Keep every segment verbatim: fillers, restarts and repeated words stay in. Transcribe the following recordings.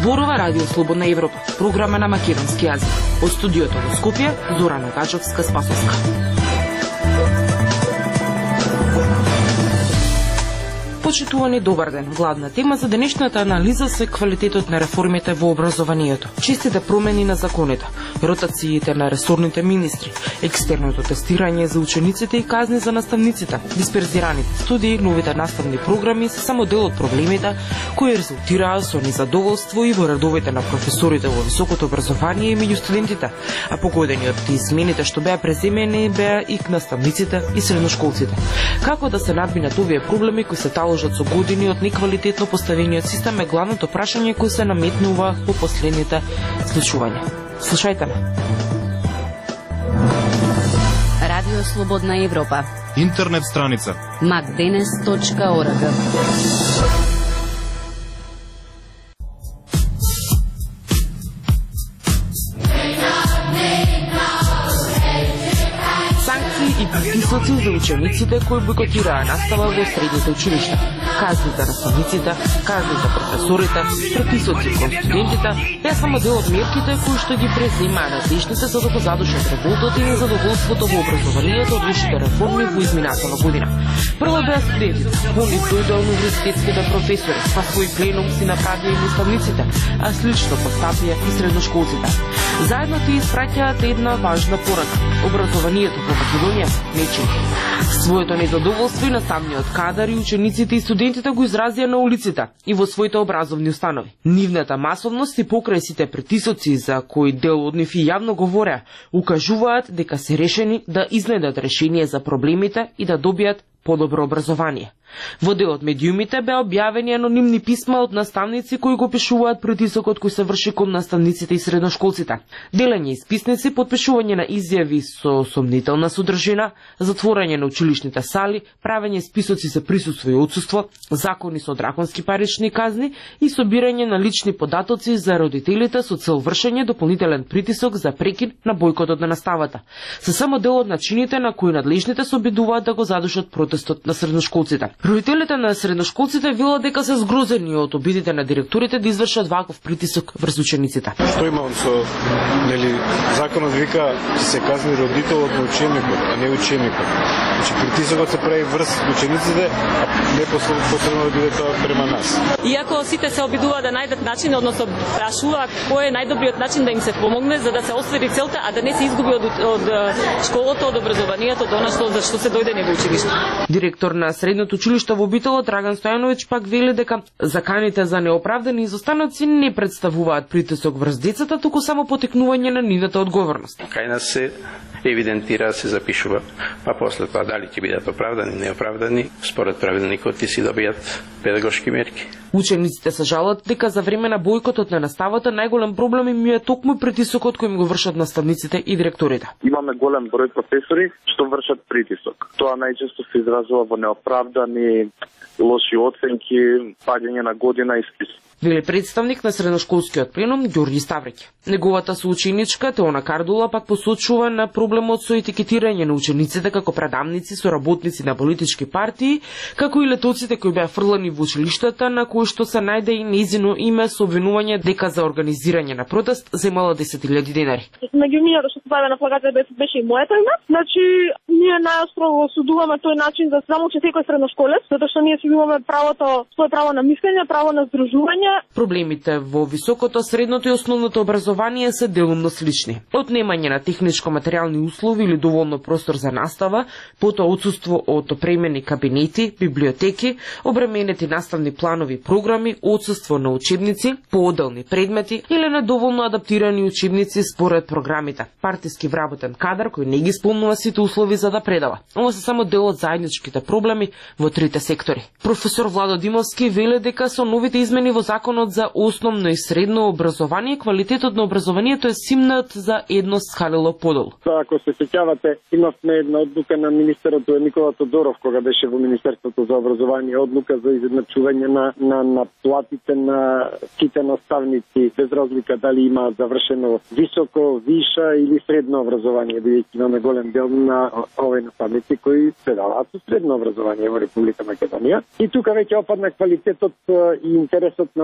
Зборува Радио Слободна Европа, програма на македонски јазик. Од студиото во Скопје, Зора Ногачовска-Спасовска. Почитувани, добар ден. Главна тема за денешната анализа се квалитетот на реформите во образованието, чистите промени на законите, ротациите на ресорните министри, екстерното тестирање за учениците и казни за наставниците, дисперзираните студии, новите наставни програми се само дел од проблемите кои резултираа со незадоволство и во редовите на професорите во високото образование и меѓу студентите, а погодени од измените што беа преземени беа и наставниците и средношколците. Како да се надминат овие проблеми кои се таложат со години од неквалитетно поставениот систем е главното прашање кој се наметнува по последните случувања. Слушајте ме. Радио Слободна Европа. Интернет страница макденес точка орг. И притисоци за учениците кои бойкотираа настава во средните училишта, казни за наставниците, казни за професорите, притисоци кон студентите, беа само дел од мерките кои што ги преземаа надежните за да го задушат револтот и незадоволството во образованието од висшите реформи во изминатата година. Прво беа студентите, они дојдоа универзитетските професори, па свој пленум си направија и наставниците, а слично постапија и средношколците. Заедно тие испраќаат една важна порака. Образованието во Македонија нечи. Своето незадоволство и на самиот кадар и учениците и студентите го изразија на улиците и во своите образовни установи. Нивната масовност и покрај сите притисоци за кои дел од нив и јавно говореа, укажуваат дека се решени да изнедат решение за проблемите и да добијат подобро образование. Во дел од медиумите беа објавени анонимни писма од наставници кои го пишуваат притисокот кој се врши кон наставниците и средношколците. Делење исписници, подпишување на изјави со сомнителна содржина, затворање на училишните сали, правење списоци за присуство и отсуство, закони со драконски парични казни и собирање на лични податоци за родителите со цел вршење дополнителен притисок за прекин на бојкотот на наставата. Се само дел од начините на кои надлежните се обидуваат да го задушат протестот на средношколците. Родителите на средношколците велат дека се згрозени од обидите на директорите да извршат ваков притисок врз учениците. Што имам со, нели, законот вика че се казни родителот на ученикот, а не ученикот. Значи притисокот се прави врз учениците, а не посредно да биде тоа према нас. Иако сите се обидуваат да најдат начин, односно прашуваат кој е најдобриот начин да им се помогне за да се оствари целта, а да не се изгуби од, од школото, од образованието, до она што за што се дојде во училиште. Директор на средното училиште во Битола Драган Стојановиќ пак вели дека заканите за неоправдани изостаноци не представуваат притисок врз децата, туку само потекнување на нивната одговорност. Кај нас се евидентира, се запишува, па после тоа дали ќе бидат оправдани, неоправдани, според правилникот ти си добијат педагошки мерки. Учениците се жалат дека за време на бојкотот на наставата најголем проблем им е токму притисокот кој им го вршат наставниците и директорите. Имаме голем број професори што вршат притисок. Тоа најчесто се изразува во неоправдани лоши оценки, паѓање на година и спис. Вели представник на средношколскиот пленум Ѓорѓи Ставреќ. Неговата соученичка Теона Кардула пак посочува на проблемот со етикетирање на учениците како предавници со работници на политички партии, како и летоците кои беа фрлани во училиштата на кои што се најде и нејзино име со обвинување дека за организирање на протест земала десет илјади денари. Меѓу минато што се појавија на плакатите беше и моето име. Значи ние најостро осудуваме тој начин да само че секој средношколец, затоа што ние си имаме правото, своје право на мислење, право на здружување. Проблемите во високото, средното и основното образование се делумно слични. Отнемање на техничко-материјални услови или доволно простор за настава, потоа отсуство од опремени кабинети, библиотеки, обременети наставни планови програми, отсуство на учебници, поодделни предмети или недоволно адаптирани учебници според програмите. Партиски вработен кадар кој не ги исполнува сите услови за да предава. Ова се само дел од заедничките проблеми во трите сектори. Професор Владо Димовски вели дека со новите измени во законот за основно и средно образование, квалитетот на образованието е симнат за едно скалело подолу. Ако се сеќавате, имавме една одлука на министерот Никола Тодоров кога беше во Министерството за образование, одлука за изедначување на на на платите на сите наставници без разлика дали има завршено високо, виша или средно образование, бидејќи имаме голем дел на овој наставници кои предаваат со средно образование во Република Македонија. И тука веќе опадна квалитетот и интересот на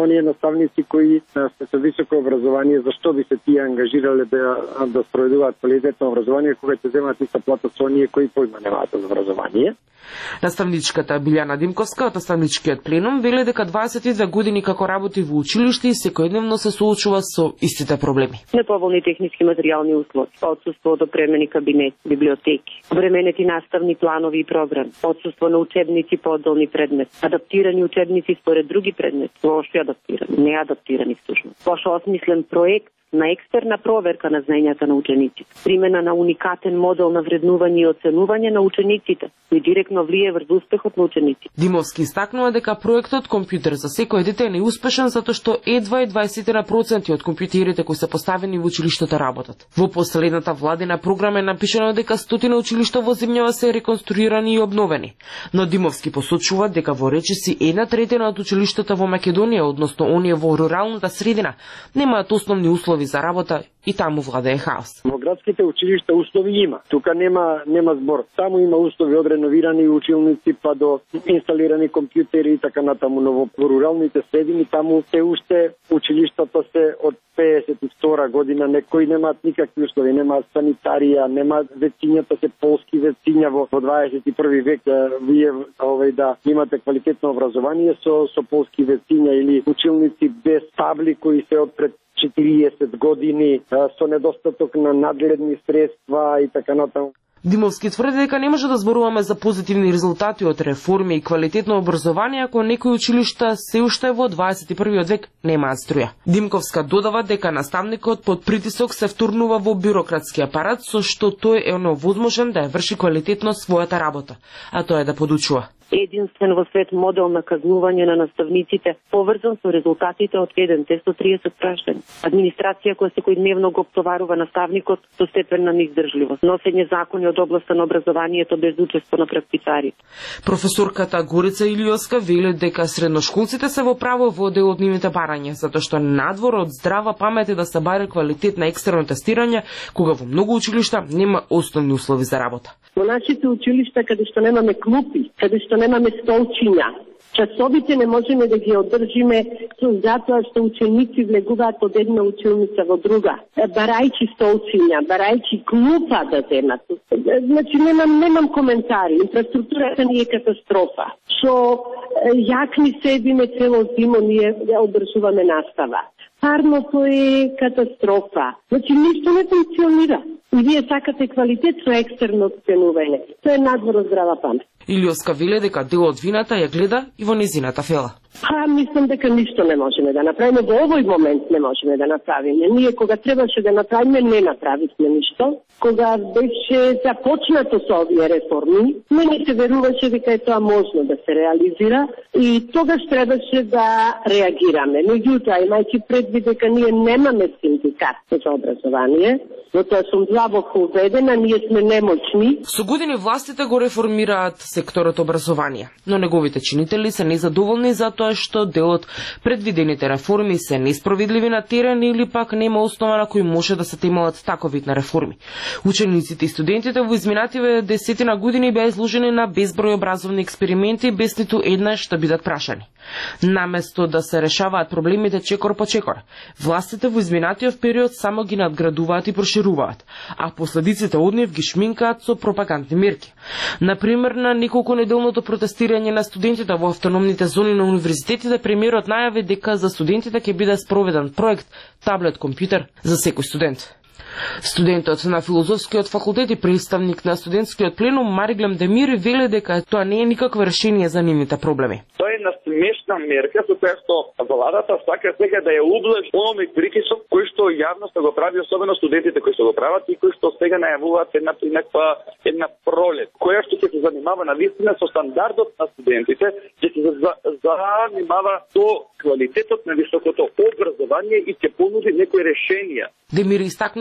оние наставници кои се со високо образование, зашто би се тие ангажирале да да спроведуваат квалитетно образование кога ќе земат иста плата со оние кои појма немаат за образование. Наставничката Билјана Димковска од наставничкиот пленум вели дека дваесет и две години како работи во училиште и секојдневно се соочува со истите проблеми. Неповолни технички материјални услови, отсуство од опремени кабинети, библиотеки, временети наставни планови и програми, отсуство на учебници по одделни предмети, адаптирани учебници според други предмети, лошо адаптирани, неадаптирани всушност, лошо осмислен проект на екстерна проверка на знаењата на учениците, примена на уникатен модел на вреднување и оценување на учениците, кој директно влие врз успехот на учениците. Димовски истакнува дека проектот Компјутер за секој дете е неуспешен затоа што едва и дваесет проценти од компјутерите кои се поставени во училиштето работат. Во последната владина програма е напишано дека стотина училишта во земјава се реконструирани и обновени, но Димовски посочува дека во речиси една третина од училиштата во Македонија, односно оние во руралната средина, немаат основни услови за работа и таму владее хаос. Во градските училишта услови има. Тука нема нема збор. Таму има услови од реновирани училници па до инсталирани компјутери и така натаму, но во руралните средини таму се уште училиштата се од пеесет и втора година, некои немаат никакви услови, немаат санитарија, немаат вецињата се полски вециња во, во дваесет и први век. Вие овој да имате квалитетно образование со со полски вециња или училници без табли кои се од пред четириесет години со недостаток на надледни средства и така натаму. Димовски тврди дека не може да зборуваме за позитивни резултати од реформи и квалитетно образование ако некои училишта се уште во дваесет и првиот век немаат струја. Димковска додава дека наставникот под притисок се втурнува во бюрократски апарат со што тој е невозможен да ја врши квалитетно својата работа, а тоа е да подучува. Единствен во свет модел на казнување на наставниците, поврзан со резултатите од еден тест од триесет прашања. Администрација која секојдневно го оптоварува наставникот со степен на неиздржливост. Носење закони од областа на образованието без учество на практичарите. Професорката Горица Илиоска вели дека средношколците се во право во дел од нивните барања, затоа што надвор од здрава памет е да се баре квалитет на екстерно тестирање, кога во многу училишта нема основни услови за работа. Во нашите училишта каде што немаме клупи, каде што немаме столчиња, часовите не можеме да ги одржиме затоа што ученици влегуваат од една училница во друга. Барајќи столчиња, барајќи клупа да земат. Значи немам немам коментари. Инфраструктурата ни е катастрофа. Со јакни седиме цело зимо ние одржуваме настава. Парното е катастрофа. Значи ништо не функционира. И вие сакате квалитет со екстерно оценување. Тоа е надвор од здрава памет. Илиоска веле дека дел од вината ја гледа и во незината фела. Па, мислам дека ништо не можеме да направиме. Во овој момент не можеме да направиме. Ние кога требаше да направиме, не направивме ништо. Кога беше започнато со овие реформи, мене се веруваше дека е тоа можно да се реализира и тогаш требаше да реагираме. Меѓутоа, имајќи предвид дека ние немаме синдикат за образование, во тоа сум длабоко убедена, ние сме немоćни. Со години властите го реформираат секторот образование, но неговите чинители се незадоволни затоа што дел од предвидените реформи се неспроведливи на терен или пак нема основа на кој може да се темелат таков вид на реформи. Учениците и студентите во изминативе десетина години беа изложени на безброј образовни експерименти без ниту еднаш да бидат прашани. Наместо да се решаваат проблемите чекор по чекор, властите во изминатиот период само ги надградуваат и прошируваат, а последиците од нив ги шминкаат со пропагандни мерки. Например, на неколку неделното протестирање на студентите во автономните зони на универзитетите, премиерот најави дека за студентите ќе биде спроведен проект таблет компјутер за секој студент. Студентот на филозофскиот факултет и представник на студентскиот пленум Мариглем Демир вели дека тоа не е никакво решение за нивните проблеми. Тоа е една смешна мерка со која што владата сака сега да ја ублажи оној притисок кој што јавноста го прави, особено студентите кои што го прават и кои што сега најавуваат една некаква една пролет, која што ќе се занимава навистина со стандардот на студентите, ќе се занимава со квалитетот на високото образование и ќе понуди некои решенија. Демир истакнува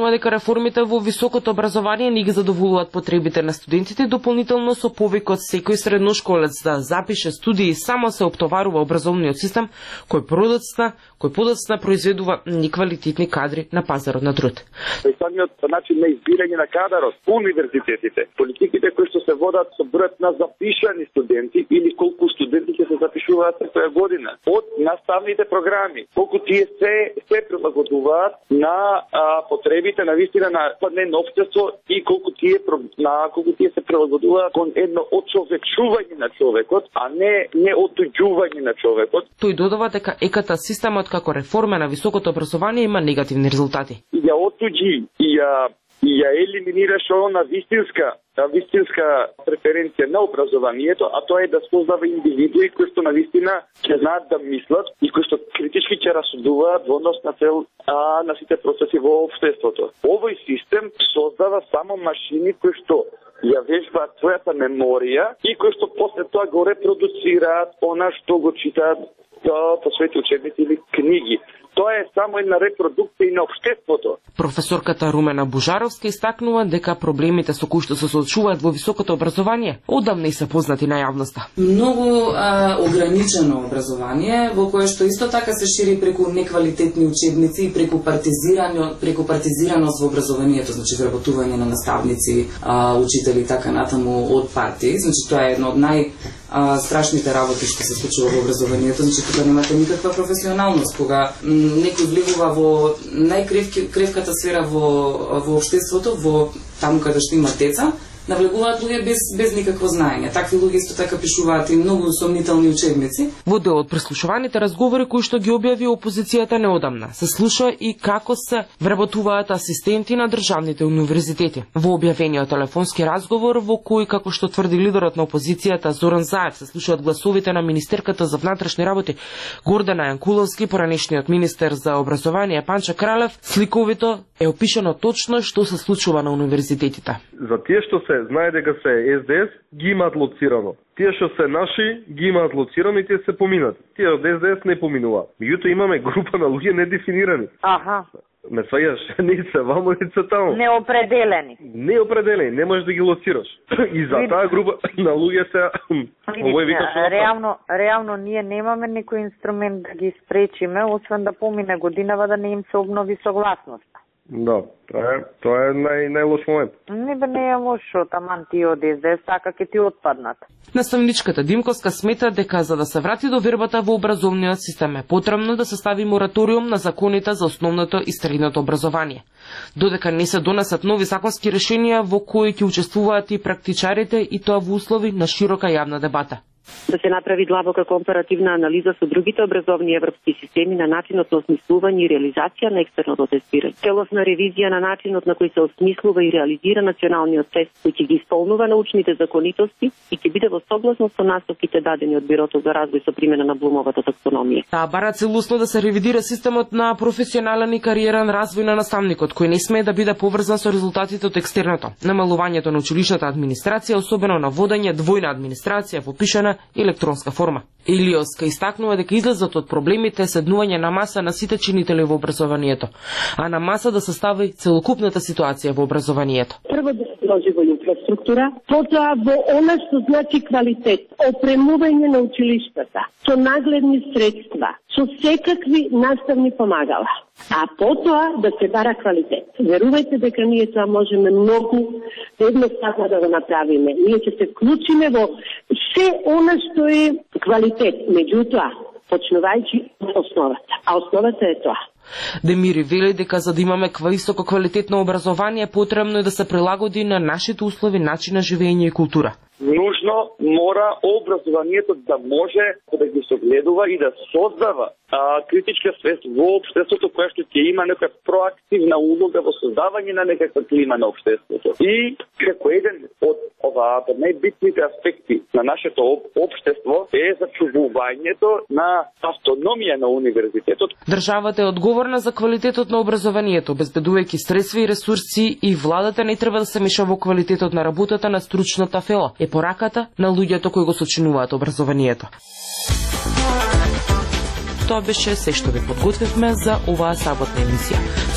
истакнува дека реформите во високото образование не ги задоволуваат потребите на студентите, дополнително со повикот секој средношколец да запише студии само се оптоварува образовниот систем кој продоцна, кој подоцна произведува неквалитетни кадри на пазарот на труд. Самиот начин на избирање на кадарот, универзитетите, политиките кои што се водат со бројот на запишани студенти или колку студенти ќе се запишуваат секоја година, од наставните програми, колку тие се се прилагодуваат на а, потребите на вистина на едно општество и колку тие на колку тие се прилагодуваат кон едно очовечување на човекот, а не не отуѓување на човекот. Тој додава дека еката системот како реформа на високото образование има негативни резултати. И ја отуѓи и ја и ја елиминираше она вистинска вистинска преференција на образованието, а тоа е да создава индивидуи кои што навистина ќе знаат да мислат и кои што критички ќе расудуваат во однос на цел а, на сите процеси во општеството. Овој систем создава само машини кои што ја вежбаат својата меморија и кои што после тоа го репродуцираат она што го читаат по своите учебници или книги. Тоа е само една репродукција на општеството. Професорката Румена Бужаровска истакнува дека проблемите со кои што се соочуваат во високото образование одамна и се познати на јавноста. Многу а, ограничено образование во кое што исто така се шири преку неквалитетни учебници и преку партизирање, преку партизираност во образованието, значи вработување на наставници, а, учители и така натаму од партии. Значи тоа е едно од нај а, страшните работи што се случува во образованието, значи тука немате никаква професионалност, кога некој влегува во најкревката сфера во во општеството, во таму каде што има деца, навлегуваат луѓе без без никакво знаење. Такви луѓе исто така пишуваат и многу сомнителни учебници. Во дел од преслушуваните разговори кои што ги објави опозицијата неодамна, се слуша и како се вработуваат асистенти на државните универзитети. Во објавениот телефонски разговор во кој, како што тврди лидерот на опозицијата Зоран Заев, се слушаат гласовите на министерката за внатрешни работи Гордана Јанкуловски, поранешниот министер за образование Панчо Кралев, сликовито е опишано точно што се случува на универзитетите. За тие што се знае дека се Ес Де Ес, ги имаат лоцирано. Тие што се наши, ги имаат лоцирано и тие се поминат. Тие од Ес Де Ес не поминуваат. Меѓутоа имаме група на луѓе недефинирани. Аха. Ме сваѓаш, не се вамо, не се таму. Неопределени. Неопределени, не можеш да ги лоцираш. И за таа група на луѓе се овој викаш. Реално, реално ние немаме никој инструмент да ги спречиме, освен да помине годинава да не им се обнови согласноста. Да, тоа е, тоа е нај, најлош момент. Не бе, не е лошо, таман ти од Ес Де Ес, така ќе ти отпаднат. Наставничката Димковска смета дека за да се врати до вербата во образовниот систем е потребно да се стави мораториум на законите за основното и средното образование. Додека не се донесат нови законски решенија во кои ќе учествуваат и практичарите и тоа во услови на широка јавна дебата. Да се направи длабока компаративна анализа со другите образовни европски системи на начинот на осмислување и реализација на екстерното тестирање. Целосна ревизија на начинот на кој се осмислува и реализира националниот тест, кој ќе ги исполнува научните законитости и ќе биде во согласност со насоките дадени од Бирото за развој со примена на Блумовата таксономија. Таа бара целосно да се ревидира системот на професионален и кариерен развој на наставникот, кој не смее да биде поврзан со резултатите од екстерното. Намалувањето на училишната администрација, особено на водење двојна администрација во пишана и електронска форма. Илиоска истакнува дека излезот од проблемите е седнување на маса на сите чинители во образованието, а на маса да се стави целокупната ситуација во образованието. Прво да се вложи во инфраструктура, потоа во она што значи квалитет, опремување на училиштата, со нагледни средства, со секакви наставни помагала. А потоа да се бара квалитет. Верувајте дека ние тоа можеме многу едноставно да го направиме. Ние ќе се вклучиме во се она што е квалитет, меѓутоа, почнувајќи од основата. А основата е тоа. Демири вели дека за да имаме високо квалитетно образование, потребно е да се прилагоди на нашите услови, начин на живење и култура. Нужно мора образованието да може да ги согледува и да создава а, критичка свест во општеството, која што ќе има нека проактивна улога во создавање на некаква клима на општеството. И како еден од оваа најбитните аспекти на нашето општество е зачувувањето на автономија на универзитетот. Државата е одговорна за квалитетот на образованието, обезбедувајќи средства и ресурси, и владата не треба да се меша во квалитетот на работата на стручната фела. Е пораката на луѓето кои го сочинуваат образованието. Тоа беше се што ви подготвивме за оваа саботна емисија.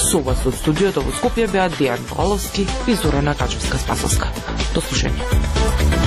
Со вас од студиото во Скопје беа Дејан Баловски и Зорана Качовска-Спасовска. До слушање.